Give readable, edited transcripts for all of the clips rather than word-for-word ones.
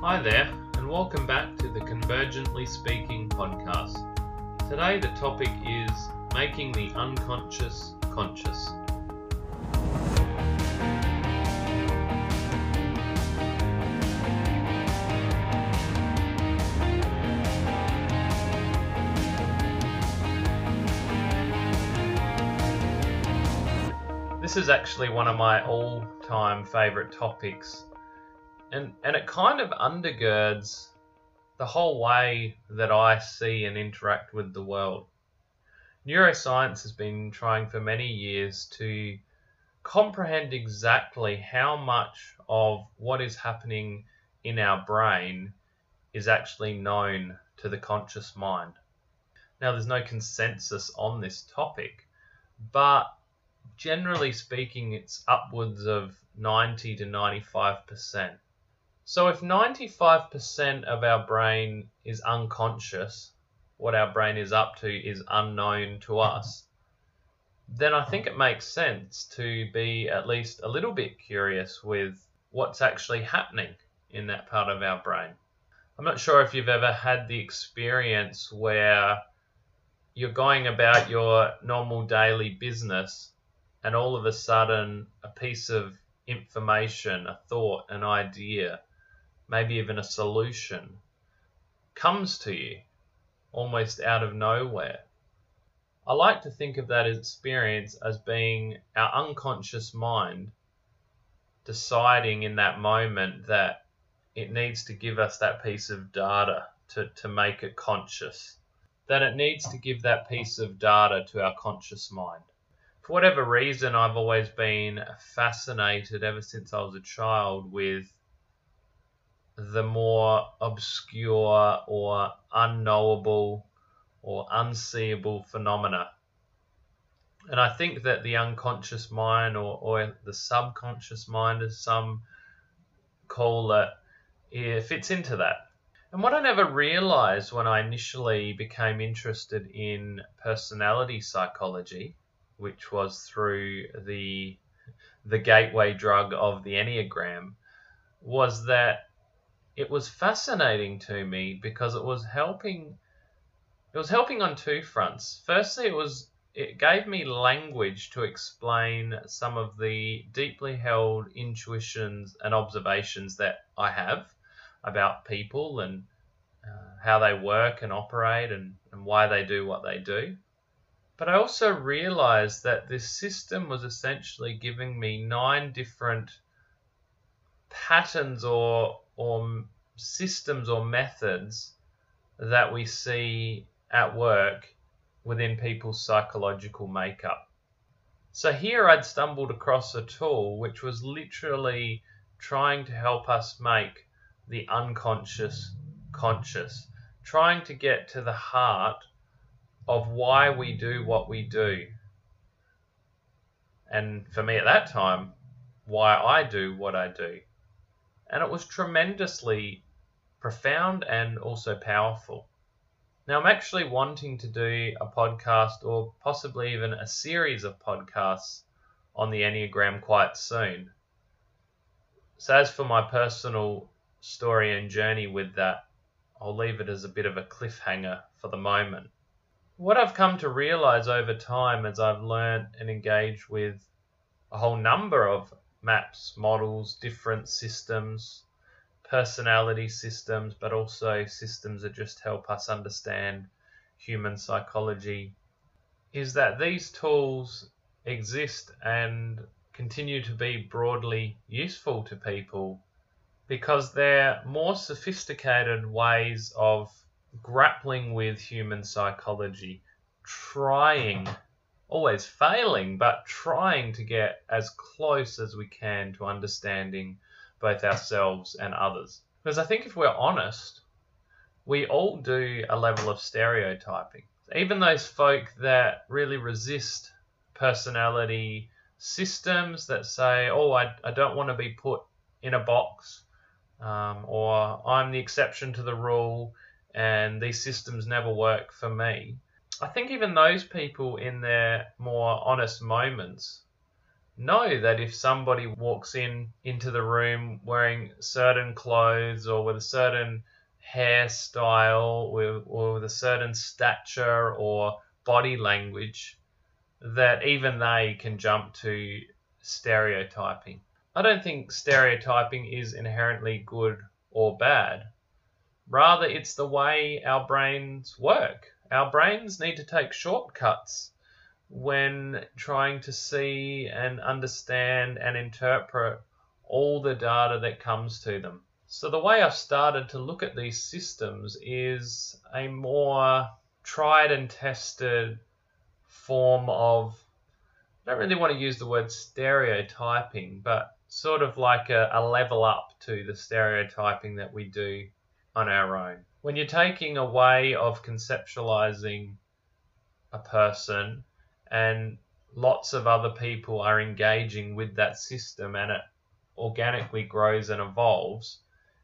Hi there, and welcome back to the Convergently Speaking podcast. Today the topic is making the unconscious conscious. This is actually one of my all-time favourite topics, and it kind of undergirds the whole way that I see and interact with the world. Neuroscience has been trying for many years to comprehend exactly how much of what is happening in our brain is actually known to the conscious mind. Now, there's no consensus on this topic, but generally speaking, it's upwards of 90 to 95%. So if 95% of our brain is unconscious, what our brain is up to is unknown to us, then I think it makes sense to be at least a little bit curious with what's actually happening in that part of our brain. I'm not sure if you've ever had the experience where you're going about your normal daily business and all of a sudden a piece of information, a thought, an idea, maybe even a solution comes to you almost out of nowhere. I like to think of that experience as being our unconscious mind deciding in that moment that it needs to give us that piece of data to make it conscious, that it needs to give that piece of data to our conscious mind. For whatever reason, I've always been fascinated ever since I was a child with the more obscure or unknowable or unseeable phenomena. And I think that the unconscious mind or the subconscious mind, as some call it fits into that. And what I never realized when I initially became interested in personality psychology, which was through the gateway drug of the Enneagram, was that it was fascinating to me because it was helping on two fronts. Firstly, it gave me language to explain some of the deeply held intuitions and observations that I have about people and how they work and operate and why they do what they do. But I also realized that this system was essentially giving me 9 different patterns or systems or methods that we see at work within people's psychological makeup. So here I'd stumbled across a tool which was literally trying to help us make the unconscious conscious, trying to get to the heart of why we do what we do. And for me at that time, why I do what I do. And it was tremendously profound and also powerful. Now, I'm actually wanting to do a podcast or possibly even a series of podcasts on the Enneagram quite soon. So as for my personal story and journey with that, I'll leave it as a bit of a cliffhanger for the moment. What I've come to realize over time as I've learned and engaged with a whole number of maps, models, different systems, personality systems, but also systems that just help us understand human psychology, is that these tools exist and continue to be broadly useful to people because they're more sophisticated ways of grappling with human psychology, trying, always failing, but trying to get as close as we can to understanding both ourselves and others. Because I think if we're honest, we all do a level of stereotyping. Even those folk that really resist personality systems that say, oh, I don't want to be put in a box, or I'm the exception to the rule and these systems never work for me. I think even those people in their more honest moments know that if somebody walks into the room wearing certain clothes or with a certain hairstyle or with a certain stature or body language, that even they can jump to stereotyping. I don't think stereotyping is inherently good or bad. Rather, it's the way our brains work. Our brains need to take shortcuts when trying to see and understand and interpret all the data that comes to them. So the way I've started to look at these systems is a more tried and tested form of, I don't really want to use the word stereotyping, but sort of like a level up to the stereotyping that we do on our own. When you're taking a way of conceptualizing a person and lots of other people are engaging with that system and it organically grows and evolves,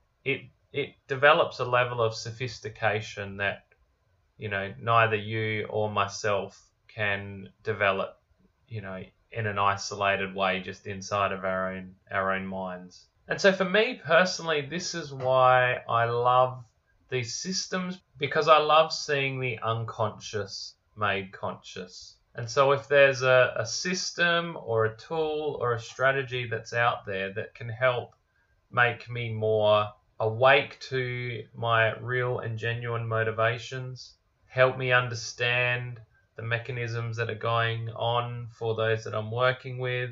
it develops a level of sophistication that, neither you or myself can develop, in an isolated way just inside of our own minds. And so for me personally, this is why I love these systems, because I love seeing the unconscious made conscious. And so if there's a system or a tool or a strategy that's out there that can help make me more awake to my real and genuine motivations, help me understand the mechanisms that are going on for those that I'm working with,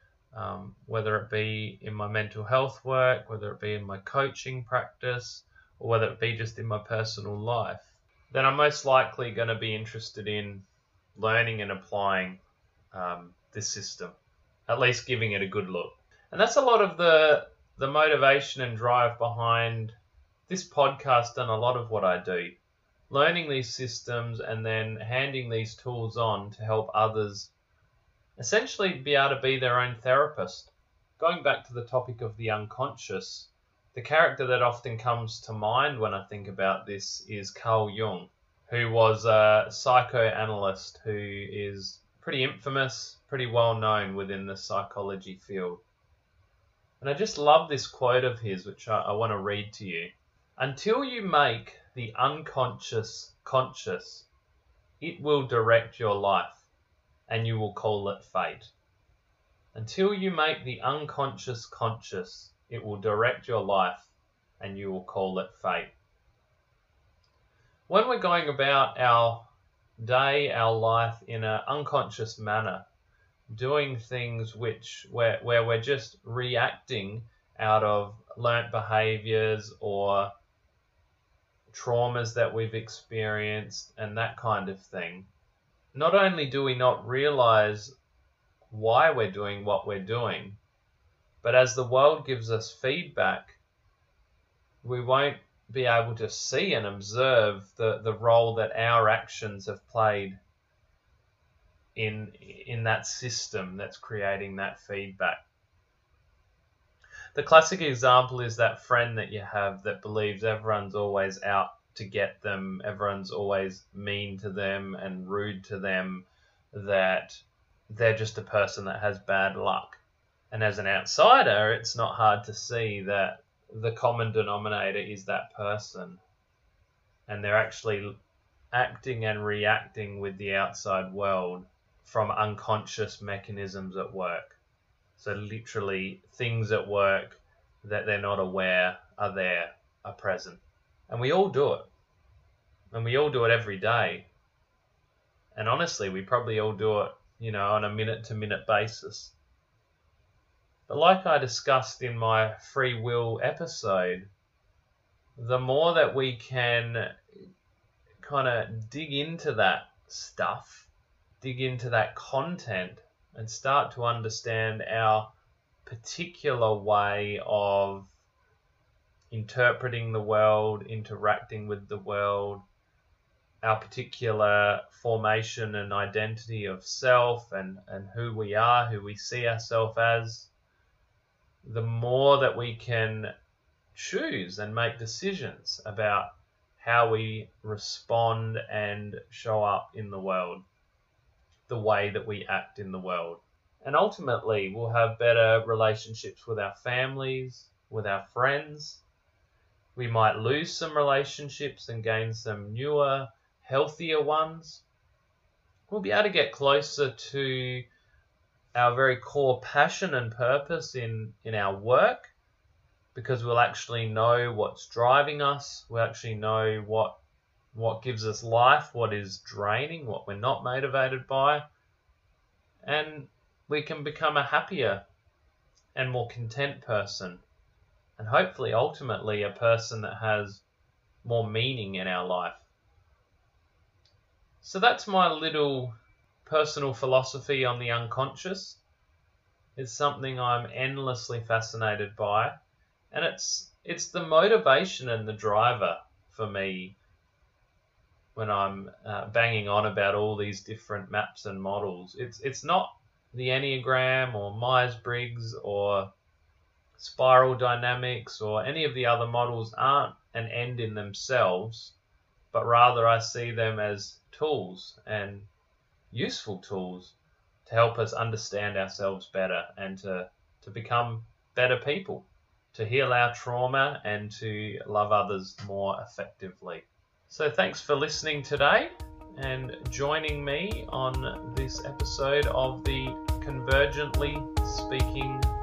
whether it be in my mental health work, whether it be in my coaching practice, or whether it be just in my personal life, then I'm most likely going to be interested in learning and applying this system, at least giving it a good look. And that's a lot of the motivation and drive behind this podcast and a lot of what I do. Learning these systems and then handing these tools on to help others essentially be able to be their own therapist. Going back to the topic of the unconscious, the character that often comes to mind when I think about this is Carl Jung, who was a psychoanalyst who is pretty infamous, pretty well known within the psychology field. And I just love this quote of his, which I want to read to you. Until you make the unconscious conscious, it will direct your life, and you will call it fate. Until you make the unconscious conscious, it will direct your life, and you will call it fate. When we're going about our day, our life in an unconscious manner, doing things where we're just reacting out of learnt behaviors or traumas that we've experienced and that kind of thing, not only do we not realize why we're doing what we're doing, but as the world gives us feedback, we won't be able to see and observe the role that our actions have played in that system that's creating that feedback. The classic example is that friend that you have that believes everyone's always out to get them, everyone's always mean to them and rude to them, that they're just a person that has bad luck. And as an outsider, it's not hard to see that the common denominator is that person. And they're actually acting and reacting with the outside world from unconscious mechanisms at work. So literally things at work that they're not aware are there, are present. And we all do it. And we all do it every day. And honestly, we probably all do it, on a minute-to-minute basis. But like I discussed in my free will episode, the more that we can kind of dig into that stuff, dig into that content, and start to understand our particular way of interpreting the world, interacting with the world, our particular formation and identity of self and who we are, who we see ourselves as, the more that we can choose and make decisions about how we respond and show up in the world, the way that we act in the world. And ultimately, we'll have better relationships with our families, with our friends. We might lose some relationships and gain some newer, healthier ones. We'll be able to get closer to our very core passion and purpose in our work, because we'll actually know what's driving us. We'll actually know what gives us life, what is draining, what we're not motivated by. And we can become a happier and more content person. And hopefully, ultimately, a person that has more meaning in our life. So that's my little personal philosophy on the unconscious. It's something I'm endlessly fascinated by. And it's the motivation and the driver for me when I'm banging on about all these different maps and models. It's not the Enneagram or Myers-Briggs or Spiral Dynamics or any of the other models aren't an end in themselves, but rather I see them as tools, and useful tools, to help us understand ourselves better and to become better people, to heal our trauma and to love others more effectively. So thanks for listening today and joining me on this episode of the Convergently Speaking